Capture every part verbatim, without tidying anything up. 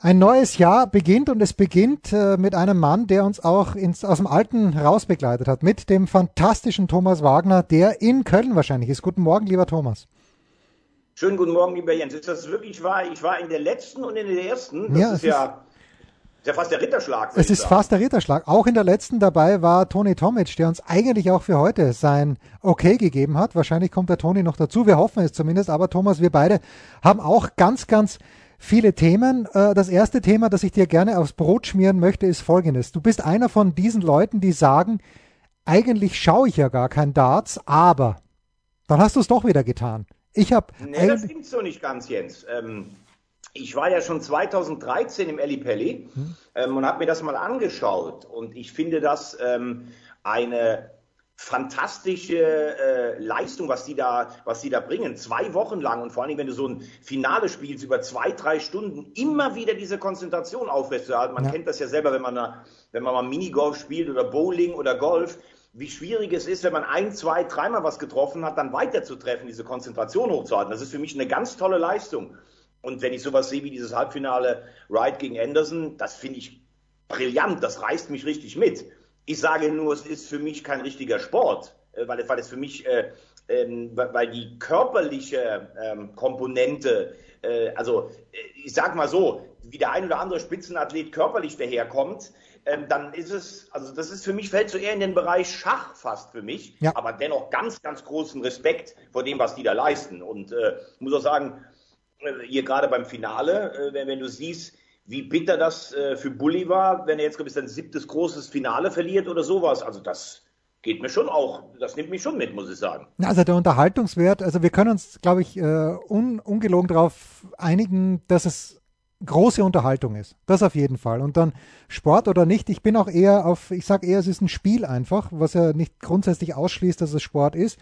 Ein neues Jahr beginnt und es beginnt äh, mit einem Mann, der uns auch ins, aus dem Alten raus begleitet hat, mit dem fantastischen Thomas Wagner, der in Köln wahrscheinlich ist. Guten Morgen, lieber Thomas. Schönen guten Morgen, lieber Jens. Ist das wirklich wahr? Ich war in der letzten und in der ersten. Das ja, ist, ja, ist ja fast der Ritterschlag. Es ist sagen. fast der Ritterschlag. Auch in der letzten dabei war Toni Tomic, der uns eigentlich auch für heute sein Okay gegeben hat. Wahrscheinlich kommt der Toni noch dazu. Wir hoffen es zumindest. Aber Thomas, wir beide haben auch ganz, ganz viele Themen. Das erste Thema, das ich dir gerne aufs Brot schmieren möchte, ist folgendes. Du bist einer von diesen Leuten, die sagen, eigentlich schaue ich ja gar kein Darts, aber dann hast du es doch wieder getan. Ich habe. Nee, das stimmt so nicht ganz, Jens. Ähm, ich war ja schon zweitausenddreizehn im Ellipelli hm. ähm, und habe mir das mal angeschaut. Und ich finde das ähm, eine fantastische äh, Leistung, was die da, was die da bringen. Zwei Wochen lang und vor allem, wenn du so ein Finale spielst über zwei, drei Stunden, immer wieder diese Konzentration aufrechtzuerhalten. Man ja. kennt das ja selber, wenn man, da, wenn man mal Minigolf spielt oder Bowling oder Golf, wie schwierig es ist, wenn man ein, zwei, dreimal was getroffen hat, dann weiter zu treffen, diese Konzentration hochzuhalten. Das ist für mich eine ganz tolle Leistung. Und wenn ich sowas sehe wie dieses Halbfinale Wright gegen Anderson, das finde ich brillant, das reißt mich richtig mit. Ich sage nur, es ist für mich kein richtiger Sport, weil, weil es für mich, äh, äh, weil die körperliche äh, Komponente, äh, also ich sag mal so, wie der ein oder andere Spitzenathlet körperlich daherkommt, äh, dann ist es, also das ist für mich, fällt so eher in den Bereich Schach fast für mich, ja. aber dennoch ganz, ganz großen Respekt vor dem, was die da leisten. Und äh, ich muss auch sagen, hier gerade beim Finale, äh, wenn, wenn du siehst, wie bitter das äh, für Bulli war, wenn er jetzt, glaube ich, sein siebtes großes Finale verliert oder sowas. Also das geht mir schon auch, das nimmt mich schon mit, muss ich sagen. Also der Unterhaltungswert, also wir können uns, glaube ich, äh, un, ungelogen darauf einigen, dass es große Unterhaltung ist. Das auf jeden Fall. Und dann Sport oder nicht, ich bin auch eher auf, ich sage eher, es ist ein Spiel einfach, was ja nicht grundsätzlich ausschließt, dass es Sport ist.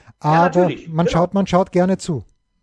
Aber ja, man, genau. schaut, man schaut gerne zu.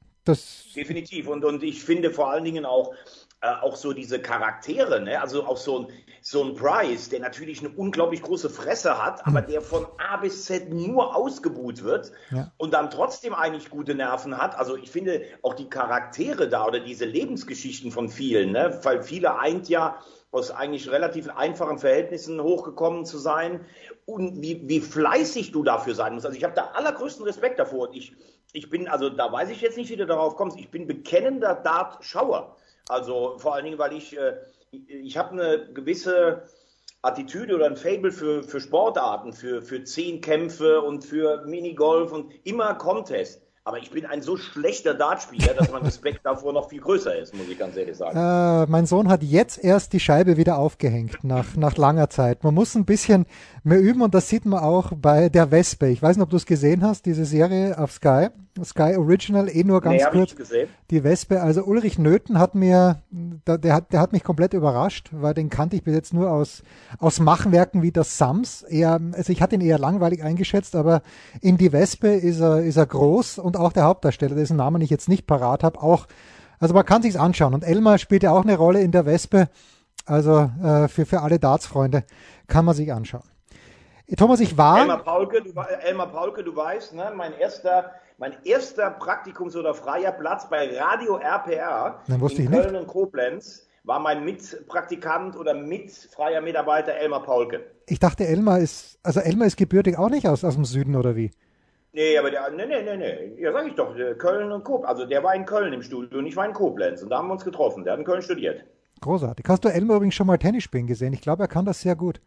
Das Definitiv. Und, und ich finde vor allen Dingen auch, auch so diese Charaktere, ne? Also auch so ein, so ein Price, der natürlich eine unglaublich große Fresse hat, aber der von A bis Z nur ausgebuht wird ja. und dann trotzdem eigentlich gute Nerven hat. Also ich finde auch die Charaktere da oder diese Lebensgeschichten von vielen, ne? Weil viele eint ja aus eigentlich relativ einfachen Verhältnissen hochgekommen zu sein und wie, wie fleißig du dafür sein musst. Also ich habe da allergrößten Respekt davor. Und ich, ich bin, also da weiß ich jetzt nicht, wie du darauf kommst, ich bin bekennender Dart-Schauer. Also vor allen Dingen, weil ich, äh, ich habe eine gewisse Attitüde oder ein Faible für, für Sportarten, für, für Zehnkämpfe und für Minigolf und immer Contest. Aber ich bin ein so schlechter Dartspieler, dass mein Respekt davor noch viel größer ist, muss ich ganz ehrlich sagen. Äh, mein Sohn hat jetzt erst die Scheibe wieder aufgehängt, nach, nach langer Zeit. Man muss ein bisschen mehr üben und das sieht man auch bei der Wespe. Ich weiß nicht, ob du es gesehen hast, diese Serie auf Sky. Sky Original, eh nur ganz nee, kurz. Ich gesehen. Die Wespe, also Ulrich Nöthen hat mir, der, der, hat, der hat mich komplett überrascht, weil den kannte ich bis jetzt nur aus, aus Machwerken wie das Sams. Eher, also ich hatte ihn eher langweilig eingeschätzt, aber in die Wespe ist er, ist er groß und auch der Hauptdarsteller, dessen Namen ich jetzt nicht parat habe, auch, also man kann sich's anschauen. Und Elmar spielt ja auch eine Rolle in der Wespe, also äh, für, für alle Darts-Freunde kann man sich anschauen. Thomas, ich war... Elmar Paulke, du, Elmar Paulke, du weißt, ne, mein erster... Mein erster Praktikums- oder freier Platz bei Radio R P R in Köln nicht. und Koblenz war mein Mitpraktikant oder mitfreier Mitarbeiter Elmar Paulke. Ich dachte, Elmar ist, also Elmar ist gebürtig auch nicht aus, aus dem Süden, oder wie? Nee, aber der, nee, nee, nee, nee, ja, sag ich doch, Köln und Koblenz, also der war in Köln im Studio und ich war in Koblenz und da haben wir uns getroffen, der hat in Köln studiert. Großartig. Hast du Elmar übrigens schon mal Tennis spielen gesehen? Ich glaube, er kann das sehr gut.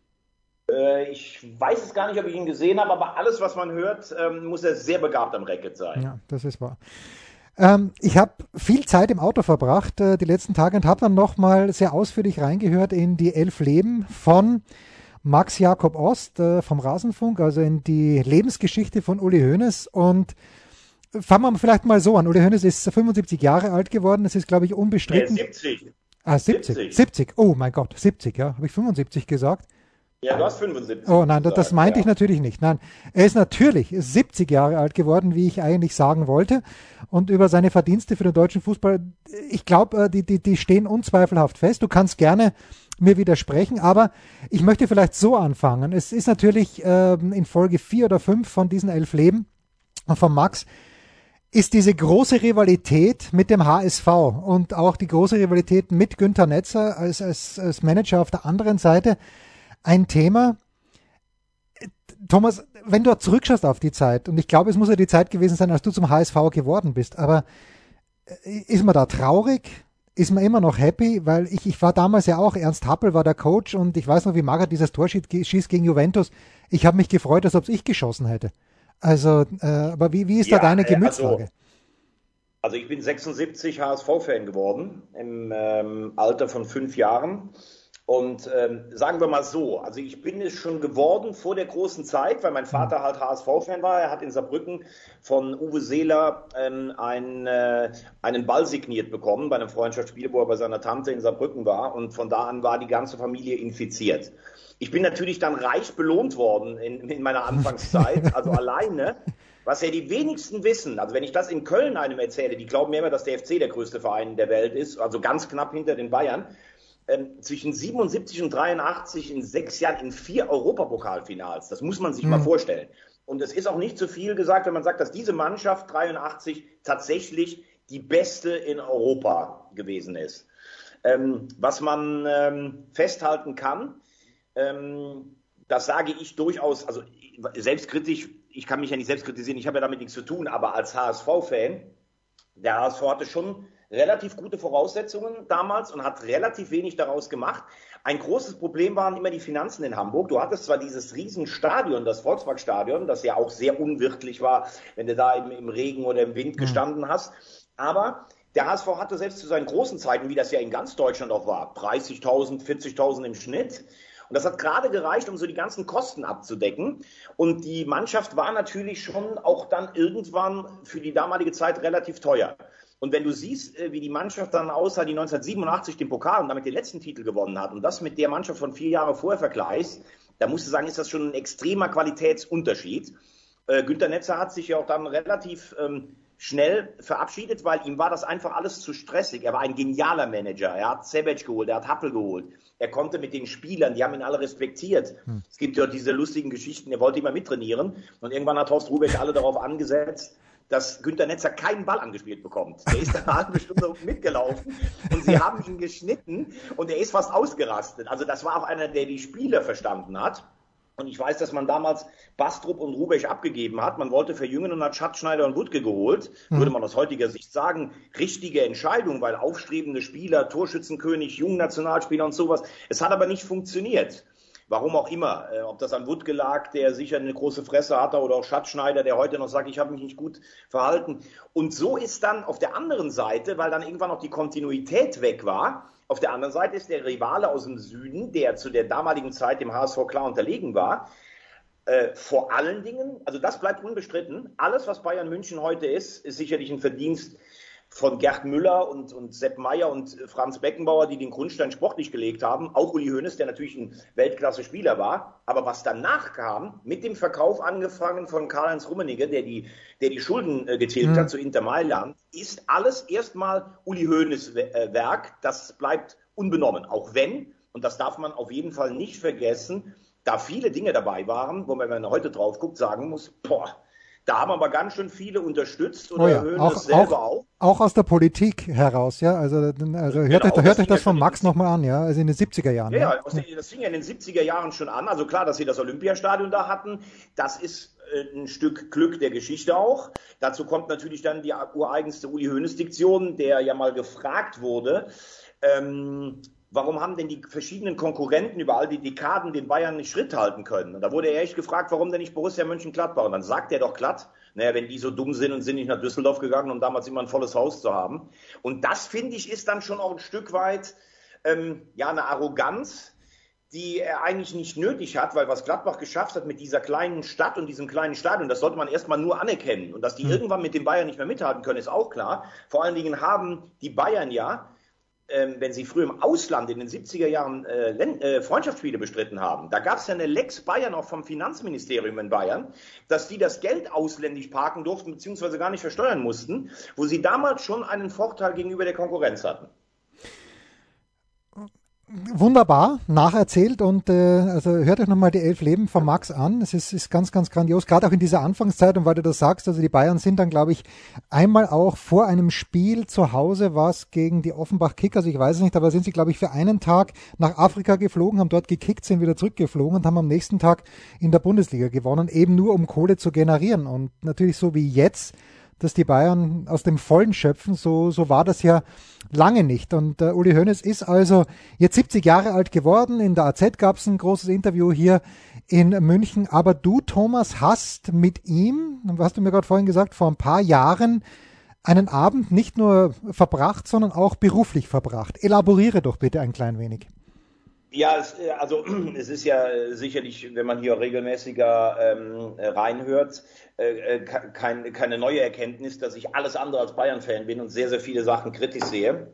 Ich weiß es gar nicht, ob ich ihn gesehen habe, aber alles, was man hört, muss er sehr begabt am Racket sein. Ja, das ist wahr. Ähm, ich habe viel Zeit im Auto verbracht äh, die letzten Tage und habe dann nochmal sehr ausführlich reingehört in die elf Leben von Max Jakob Ost äh, vom Rasenfunk, also in die Lebensgeschichte von Uli Hoeneß. Und fangen wir vielleicht mal so an. Uli Hoeneß ist fünfundsiebzig Jahre alt geworden, das ist, glaube ich, unbestritten. Äh, siebzig. Ah, siebzig. siebzig. siebzig. Oh mein Gott, siebzig, ja. Habe ich fünfundsiebzig gesagt? Ja, du hast fünfundsiebzig. Oh nein, das, das meinte ja. ich natürlich nicht. Nein, er ist natürlich siebzig Jahre alt geworden, wie ich eigentlich sagen wollte. Und über seine Verdienste für den deutschen Fußball, ich glaube, die, die, die stehen unzweifelhaft fest. Du kannst gerne mir widersprechen, aber ich möchte vielleicht so anfangen. Es ist natürlich ähm, in Folge vier oder fünf von diesen elf Leben von Max ist diese große Rivalität mit dem H S V und auch die große Rivalität mit Günther Netzer als, als, als Manager auf der anderen Seite ein Thema. Thomas, wenn du zurückschaust auf die Zeit, und ich glaube, es muss ja die Zeit gewesen sein, als du zum H S V geworden bist, aber ist man da traurig? Ist man immer noch happy? Weil ich, ich war damals ja auch, Ernst Happel war der Coach und ich weiß noch, wie Magath dieses Tor schießt gegen Juventus. Ich habe mich gefreut, als ob ich geschossen hätte. Also, äh, aber wie, wie ist ja, da deine äh, Gemütslage? Also, also ich bin sechsundsiebzig H S V-Fan geworden, im ähm, Alter von fünf Jahren. Und ähm, sagen wir mal so, also ich bin es schon geworden vor der großen Zeit, weil mein Vater halt H S V-Fan war. Er hat in Saarbrücken von Uwe Seeler ähm, ein, äh, einen Ball signiert bekommen bei einem Freundschaftsspiel, wo er bei seiner Tante in Saarbrücken war. Und von da an war die ganze Familie infiziert. Ich bin natürlich dann reich belohnt worden in, in meiner Anfangszeit, also alleine. Was ja die wenigsten wissen, also wenn ich das in Köln einem erzähle, die glauben mir immer, dass der F C der größte Verein der Welt ist, also ganz knapp hinter den Bayern. Ähm, zwischen siebenundsiebzig und dreiundachtzig in sechs Jahren in vier Europapokalfinals. Das muss man sich mhm. mal vorstellen. Und es ist auch nicht zu viel gesagt, wenn man sagt, dass diese Mannschaft dreiundachtzig tatsächlich die beste in Europa gewesen ist. Ähm, was man ähm, festhalten kann, ähm, das sage ich durchaus, also selbstkritisch, ich kann mich ja nicht selbst kritisieren, ich habe ja damit nichts zu tun, aber als H S V-Fan, der H S V hatte schon relativ gute Voraussetzungen damals und hat relativ wenig daraus gemacht. Ein großes Problem waren immer die Finanzen in Hamburg. Du hattest zwar dieses Riesenstadion, das Volksparkstadion, das ja auch sehr unwirtlich war, wenn du da im, im Regen oder im Wind gestanden hast, aber der H S V hatte selbst zu seinen großen Zeiten, wie das ja in ganz Deutschland auch war, dreißigtausend, vierzigtausend im Schnitt. Und das hat gerade gereicht, um so die ganzen Kosten abzudecken. Und die Mannschaft war natürlich schon auch dann irgendwann für die damalige Zeit relativ teuer. Und wenn du siehst, wie die Mannschaft dann aussah, die neunzehnhundertsiebenundachtzig den Pokal und damit den letzten Titel gewonnen hat und das mit der Mannschaft von vier Jahren vorher vergleichst, da musst du sagen, ist das schon ein extremer Qualitätsunterschied. Äh, Günther Netzer hat sich ja auch dann relativ ähm, schnell verabschiedet, weil ihm war das einfach alles zu stressig. Er war ein genialer Manager. Er hat Sebec geholt, er hat Happel geholt. Er konnte mit den Spielern, die haben ihn alle respektiert. Hm. Es gibt ja diese lustigen Geschichten, er wollte immer mittrainieren. Und irgendwann hat Horst Rubesch alle darauf angesetzt, dass Günther Netzer keinen Ball angespielt bekommt. Der ist eine halbe Stunde mitgelaufen und sie haben ihn geschnitten und er ist fast ausgerastet. Also das war auch einer, der die Spieler verstanden hat. Und ich weiß, dass man damals Bastrup und Rubesch abgegeben hat. Man wollte verjüngen und hat Schatzschneider und Wuttke geholt. Mhm. Würde man aus heutiger Sicht sagen, richtige Entscheidung, weil aufstrebende Spieler, Torschützenkönig, Jugendnationalspieler und sowas. Es hat aber nicht funktioniert. Warum auch immer, äh, ob das an Wuttke lag, der sicher eine große Fresse hatte, oder auch Schatzschneider, der heute noch sagt, ich habe mich nicht gut verhalten. Und so ist dann auf der anderen Seite, weil dann irgendwann noch die Kontinuität weg war, auf der anderen Seite ist der Rivale aus dem Süden, der zu der damaligen Zeit dem H S V klar unterlegen war, äh, vor allen Dingen, also das bleibt unbestritten, alles, was Bayern München heute ist, ist sicherlich ein Verdienst von Gerd Müller und, und Sepp Maier und Franz Beckenbauer, die den Grundstein sportlich gelegt haben. Auch Uli Hoeneß, der natürlich ein Weltklasse-Spieler war. Aber was danach kam, mit dem Verkauf angefangen von Karl-Heinz Rummenigge, der die, der die Schulden äh, getilgt mhm. hat zu Inter Mailand, ist alles erstmal Uli Hoeneß äh, Werk. Das bleibt unbenommen. Auch wenn, und das darf man auf jeden Fall nicht vergessen, da viele Dinge dabei waren, wo man, wenn man heute drauf guckt, sagen muss, boah, da haben aber ganz schön viele unterstützt oder oh ja, Hoeneß auch, selber auch, auch. Auch aus der Politik heraus, ja. Also, also hört, genau, euch, hört euch das ja von Max nochmal an, ja, also in den siebziger Jahren. Ja, ja. ja, aus den, das fing ja in den siebziger Jahren schon an. Also klar, dass sie das Olympiastadion da hatten, das ist äh, ein Stück Glück der Geschichte auch. Dazu kommt natürlich dann die ureigenste Uli Hoeneß-Diktion, der ja mal gefragt wurde, ähm, warum haben denn die verschiedenen Konkurrenten über all die Dekaden den Bayern nicht Schritt halten können? Und da wurde er echt gefragt, warum denn nicht Borussia Mönchengladbach? Und dann sagt er doch glatt, naja, wenn die so dumm sind und sind nicht nach Düsseldorf gegangen, um damals immer ein volles Haus zu haben. Und das, finde ich, ist dann schon auch ein Stück weit ähm, ja eine Arroganz, die er eigentlich nicht nötig hat, weil was Gladbach geschafft hat mit dieser kleinen Stadt und diesem kleinen Stadion, das sollte man erstmal nur anerkennen. Und dass die mhm. irgendwann mit den Bayern nicht mehr mithalten können, ist auch klar. Vor allen Dingen haben die Bayern ja, Ähm, wenn sie früher im Ausland in den siebziger Jahren äh, äh, Freundschaftsspiele bestritten haben, da gab es ja eine Lex Bayern auch vom Finanzministerium in Bayern, dass die das Geld ausländisch parken durften beziehungsweise gar nicht versteuern mussten, wo sie damals schon einen Vorteil gegenüber der Konkurrenz hatten. Wunderbar nacherzählt und äh, also hört euch nochmal die elf Leben von Max an. Es ist, ist ganz, ganz grandios, gerade auch in dieser Anfangszeit und weil du das sagst, also die Bayern sind dann, glaube ich, einmal auch vor einem Spiel zu Hause, was gegen die Offenbach Kickers, ich weiß es nicht, aber sind sie, glaube ich, für einen Tag nach Afrika geflogen, haben dort gekickt, sind wieder zurückgeflogen und haben am nächsten Tag in der Bundesliga gewonnen, eben nur um Kohle zu generieren und natürlich so wie jetzt, dass die Bayern aus dem Vollen schöpfen, so, so war das ja lange nicht. Und äh, Uli Hoeneß ist also jetzt siebzig Jahre alt geworden. In der A Z gab es ein großes Interview hier in München. Aber du, Thomas, hast mit ihm, hast du mir gerade vorhin gesagt, vor ein paar Jahren einen Abend nicht nur verbracht, sondern auch beruflich verbracht. Elaboriere doch bitte ein klein wenig. Ja, es, also es ist ja sicherlich, wenn man hier regelmäßiger ähm, reinhört, äh, kein, keine neue Erkenntnis, dass ich alles andere als Bayern-Fan bin und sehr, sehr viele Sachen kritisch sehe.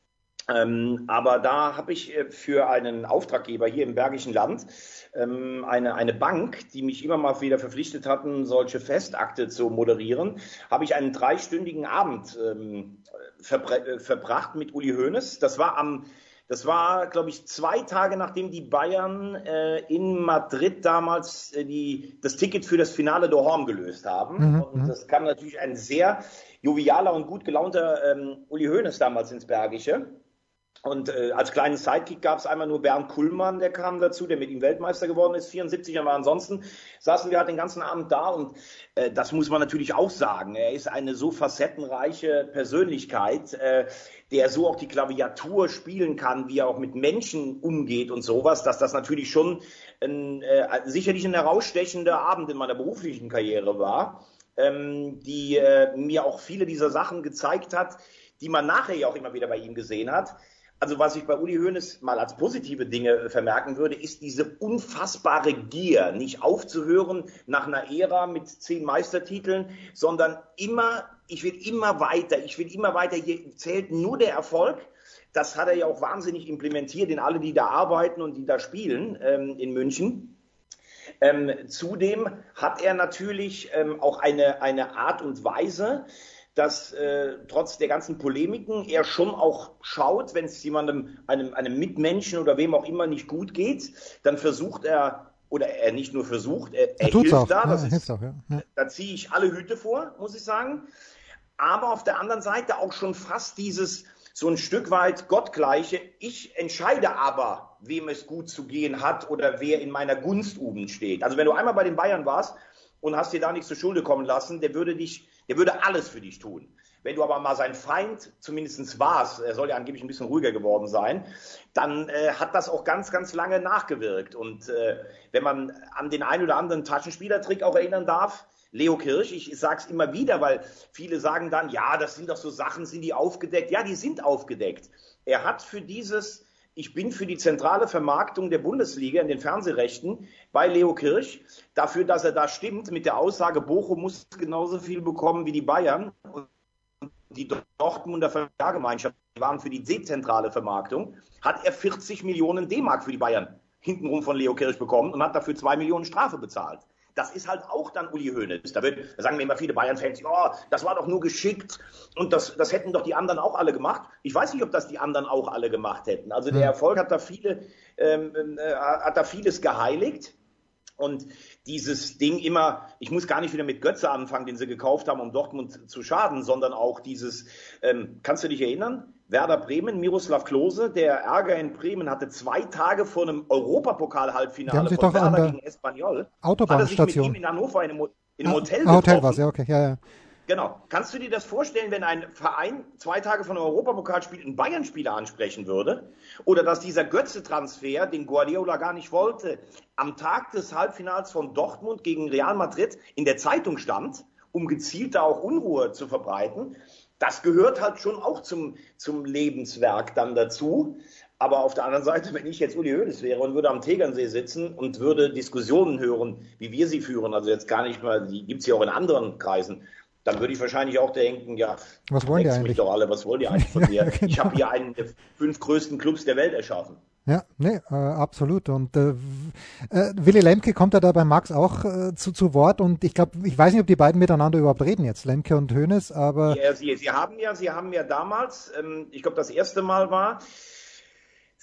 Ähm, aber da habe ich für einen Auftraggeber hier im Bergischen Land ähm, eine, eine Bank, die mich immer mal wieder verpflichtet hatten, solche Festakte zu moderieren, habe ich einen dreistündigen Abend ähm, verbra- verbracht mit Uli Hoeneß. Das war am Das war, glaube ich, zwei Tage nachdem die Bayern äh, in Madrid damals äh, die, das Ticket für das Finale d'Orham gelöst haben. Mhm, und das kam natürlich ein sehr jovialer und gut gelaunter ähm, Uli Hoeneß damals ins Bergische. Und äh, als kleinen Sidekick gab es einmal nur Bernd Kullmann, der kam dazu, der mit ihm Weltmeister geworden ist, vierundsiebzig, aber ansonsten saßen wir halt den ganzen Abend da und äh, das muss man natürlich auch sagen. Er ist eine so facettenreiche Persönlichkeit, äh, der so auch die Klaviatur spielen kann, wie er auch mit Menschen umgeht und sowas, dass das natürlich schon ein, äh, sicherlich ein herausstechender Abend in meiner beruflichen Karriere war, ähm, die äh, mir auch viele dieser Sachen gezeigt hat, die man nachher ja auch immer wieder bei ihm gesehen hat. Also was ich bei Uli Hoeneß mal als positive Dinge vermerken würde, ist diese unfassbare Gier, nicht aufzuhören nach einer Ära mit zehn Meistertiteln, sondern immer, ich will immer weiter, ich will immer weiter, hier zählt nur der Erfolg. Das hat er ja auch wahnsinnig implementiert in alle, die da arbeiten und die da spielen ähm, in München. Ähm, zudem hat er natürlich ähm, auch eine, eine Art und Weise, dass äh, trotz der ganzen Polemiken er schon auch schaut, wenn es jemandem, einem, einem Mitmenschen oder wem auch immer nicht gut geht, dann versucht er, oder er nicht nur versucht, er, er hilft auch. da, das ja, ist, hilft auch ja. Ja. Da ziehe ich alle Hüte vor, muss ich sagen, aber auf der anderen Seite auch schon fast dieses, so ein Stück weit Gottgleiche, ich entscheide aber, wem es gut zu gehen hat oder wer in meiner Gunst oben steht. Also wenn du einmal bei den Bayern warst und hast dir da nichts zur Schulde kommen lassen, der würde dich Der würde alles für dich tun. Wenn du aber mal sein Feind zumindest warst, er soll ja angeblich ein bisschen ruhiger geworden sein, dann äh, hat das auch ganz, ganz lange nachgewirkt. Und äh, wenn man an den einen oder anderen Taschenspielertrick auch erinnern darf, Leo Kirch, ich, ich sage es immer wieder, weil viele sagen dann, ja, das sind doch so Sachen, sind die aufgedeckt? Ja, die sind aufgedeckt. Er hat für dieses... Ich bin für die zentrale Vermarktung der Bundesliga in den Fernsehrechten bei Leo Kirch, dafür, dass er da stimmt mit der Aussage, Bochum muss genauso viel bekommen wie die Bayern. Und die Dortmunder Vergemeinschaft waren für die dezentrale Vermarktung, hat er vierzig Millionen D-Mark für die Bayern hintenrum von Leo Kirch bekommen und hat dafür zwei Millionen Strafe bezahlt. Das ist halt auch dann Uli Hoeneß. Da, wird, da sagen mir immer viele Bayern-Fans, oh, das war doch nur geschickt und das, das hätten doch die anderen auch alle gemacht. Ich weiß nicht, ob das die anderen auch alle gemacht hätten. Also der Erfolg hat da, viele, ähm, äh, hat da vieles geheiligt. Und dieses Ding immer, ich muss gar nicht wieder mit Götze anfangen, den sie gekauft haben, um Dortmund zu schaden, sondern auch dieses, ähm, kannst du dich erinnern? Werder Bremen, Miroslav Klose, der Ärger in Bremen hatte zwei Tage vor einem Europapokal-Halbfinale von Werder gegen Espanyol. Autobahnstation. Hat er sich mit ihm in Hannover in einem, in einem ah, Hotel getroffen. Hotel war es, ja, okay, ja, ja. Genau. Kannst du dir das vorstellen, wenn ein Verein zwei Tage von einem Europapokalspiel einen Bayern-Spieler ansprechen würde? Oder dass dieser Götze-Transfer, den Guardiola gar nicht wollte, am Tag des Halbfinals von Dortmund gegen Real Madrid in der Zeitung stand, um gezielt da auch Unruhe zu verbreiten? Das gehört halt schon auch zum, zum Lebenswerk dann dazu. Aber auf der anderen Seite, wenn ich jetzt Uli Hoeneß wäre und würde am Tegernsee sitzen und würde Diskussionen hören, wie wir sie führen, also jetzt gar nicht mal, die gibt es ja auch in anderen Kreisen, dann würde ich wahrscheinlich auch denken, ja, was wollen die eigentlich? Mich doch alle, was wollen die eigentlich von mir? Ja, genau. Ich habe hier einen der fünf größten Clubs der Welt erschaffen. Ja, nee, äh, absolut. Und äh, äh, Willy Lemke kommt ja da bei Max auch äh, zu, zu Wort und ich glaube, ich weiß nicht, ob die beiden miteinander überhaupt reden jetzt, Lemke und Hoeneß, aber... Ja, sie, sie haben ja, sie haben ja damals, ähm, ich glaube, das erste Mal war,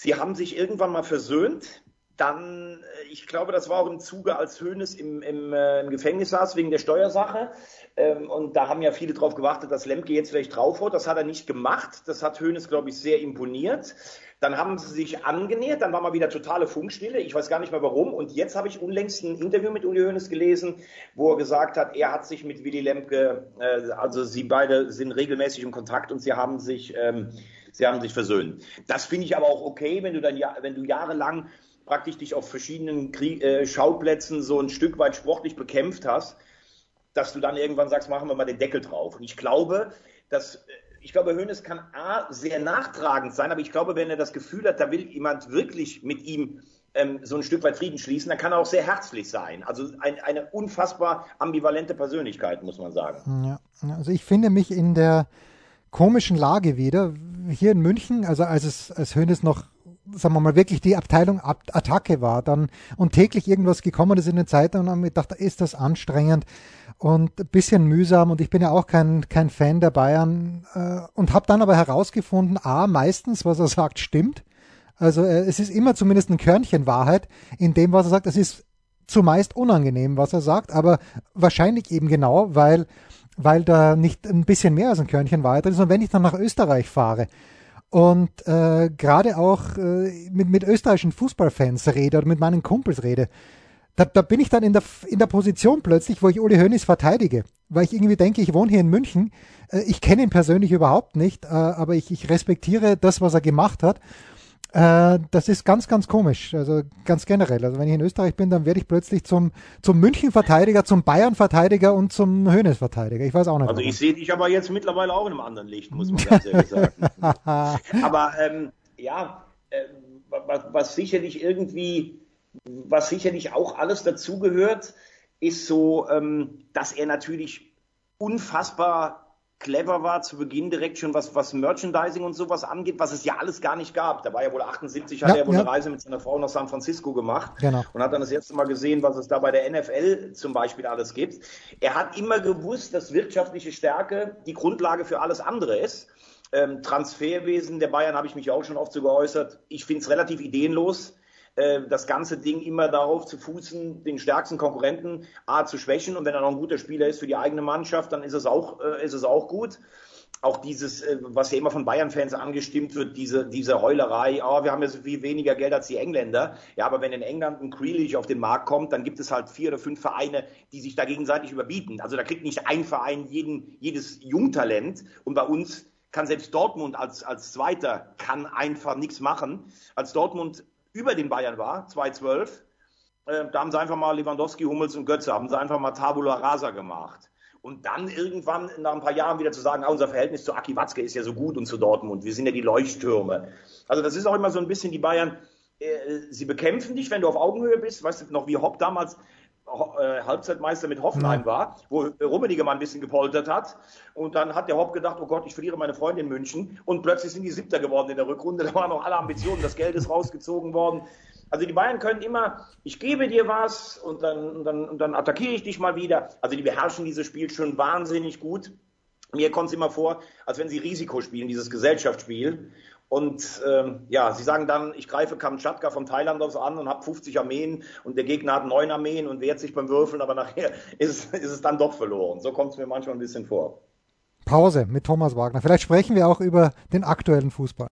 Sie haben sich irgendwann mal versöhnt. Dann, ich glaube, das war auch im Zuge, als Hoeneß im, im, äh, im Gefängnis saß wegen der Steuersache. Ähm, und da haben ja viele drauf gewartet, dass Lemke jetzt vielleicht draufhaut. Das hat er nicht gemacht. Das hat Hoeneß, glaube ich, sehr imponiert. Dann haben sie sich angenähert. Dann war mal wieder totale Funkstille. Ich weiß gar nicht mehr warum. Und jetzt habe ich unlängst ein Interview mit Uli Hoeneß gelesen, wo er gesagt hat, er hat sich mit Willy Lemke, äh, also sie beide sind regelmäßig in Kontakt und sie haben sich, ähm, sie haben sich versöhnt. Das finde ich aber auch okay, wenn du dann ja, wenn du jahrelang praktisch dich auf verschiedenen Krieg, äh, Schauplätzen so ein Stück weit sportlich bekämpft hast, dass du dann irgendwann sagst, machen wir mal den Deckel drauf. Und ich glaube, dass, ich glaube, Hoeneß kann A, sehr nachtragend sein, aber ich glaube, wenn er das Gefühl hat, da will jemand wirklich mit ihm ähm, so ein Stück weit Frieden schließen, dann kann er auch sehr herzlich sein. Also ein, eine unfassbar ambivalente Persönlichkeit, muss man sagen. Ja, also ich finde mich in der komischen Lage wieder, hier in München, also als es, als Hoeneß noch, sagen wir mal, wirklich die Abteilung Attacke war, dann und täglich irgendwas gekommen ist in den Zeitungen und haben mir gedacht, ist das anstrengend und ein bisschen mühsam und ich bin ja auch kein, kein Fan der Bayern äh, und habe dann aber herausgefunden, a, meistens, was er sagt, stimmt. Also äh, es ist immer zumindest ein Körnchen Wahrheit in dem, was er sagt. Es ist zumeist unangenehm, was er sagt, aber wahrscheinlich eben genau, weil weil da nicht ein bisschen mehr als ein Körnchen Wahrheit drin ist. Und wenn ich dann nach Österreich fahre und äh, gerade auch äh, mit, mit österreichischen Fußballfans rede oder mit meinen Kumpels rede, da, da bin ich dann in der, in der Position plötzlich, wo ich Uli Hoeneß verteidige, weil ich irgendwie denke, ich wohne hier in München, äh, ich kenne ihn persönlich überhaupt nicht, äh, aber ich, ich respektiere das, was er gemacht hat. Äh, das ist ganz, ganz komisch, also ganz generell. Also wenn ich in Österreich bin, dann werde ich plötzlich zum, zum München-Verteidiger, zum Bayern-Verteidiger und zum Hoeneß-Verteidiger. Ich weiß auch nicht. Also ich sehe dich aber jetzt mittlerweile auch in einem anderen Licht, muss man ganz ehrlich sagen. Aber ähm, ja, äh, was, was sicherlich irgendwie, was sicherlich auch alles dazugehört, ist so, ähm, dass er natürlich unfassbar clever war zu Beginn direkt schon, was, was Merchandising und sowas angeht, was es ja alles gar nicht gab. Da war ja wohl achtundsiebzig, hat ja, er wohl ja. eine Reise mit seiner Frau nach San Francisco gemacht Genau. und hat dann das erste Mal gesehen, was es da bei der N F L zum Beispiel alles gibt. Er hat immer gewusst, dass wirtschaftliche Stärke die Grundlage für alles andere ist. Ähm, Transferwesen der Bayern habe ich mich auch schon oft so geäußert. Ich finde es relativ ideenlos, das ganze Ding immer darauf zu fußen, den stärksten Konkurrenten A zu schwächen und wenn er noch ein guter Spieler ist für die eigene Mannschaft, dann ist es auch, äh, ist es auch gut. Auch dieses, äh, was ja immer von Bayern-Fans angestimmt wird, diese, diese Heulerei, oh, wir haben ja so viel weniger Geld als die Engländer. Ja, aber wenn in England ein Grealish auf den Markt kommt, dann gibt es halt vier oder fünf Vereine, die sich da gegenseitig überbieten. Also da kriegt nicht ein Verein jeden, jedes Jungtalent und bei uns kann selbst Dortmund als, als Zweiter kann einfach nichts machen. Als Dortmund über den Bayern war, zweitausendzwölf, äh, da haben sie einfach mal Lewandowski, Hummels und Götze, haben sie einfach mal Tabula Rasa gemacht. Und dann irgendwann nach ein paar Jahren wieder zu sagen, ah, unser Verhältnis zu Aki Watzke ist ja so gut und zu Dortmund, wir sind ja die Leuchttürme. Also das ist auch immer so ein bisschen die Bayern, äh, sie bekämpfen dich, wenn du auf Augenhöhe bist, weißt du noch, wie Hopp damals äh, Halbzeitmeister mit Hoffenheim war, wo Rummenigge mal ein bisschen gepoltert hat und dann hat der Hopp gedacht, oh Gott, ich verliere meine Freundin in München und plötzlich sind die Siebter geworden in der Rückrunde, da waren noch alle Ambitionen, das Geld ist rausgezogen worden. Also die Bayern können immer, ich gebe dir was und dann, und dann, und dann attackiere ich dich mal wieder. Also die beherrschen dieses Spiel schon wahnsinnig gut. Mir kommt es immer vor, als wenn sie Risiko spielen, dieses Gesellschaftsspiel. Und ähm, ja, sie sagen dann, ich greife Kamtschatka von Thailand aus an und habe fünfzig Armeen und der Gegner hat neun Armeen und wehrt sich beim Würfeln, aber nachher ist, ist es dann doch verloren. So kommt es mir manchmal ein bisschen vor. Pause mit Thomas Wagner. Vielleicht sprechen wir auch über den aktuellen Fußball.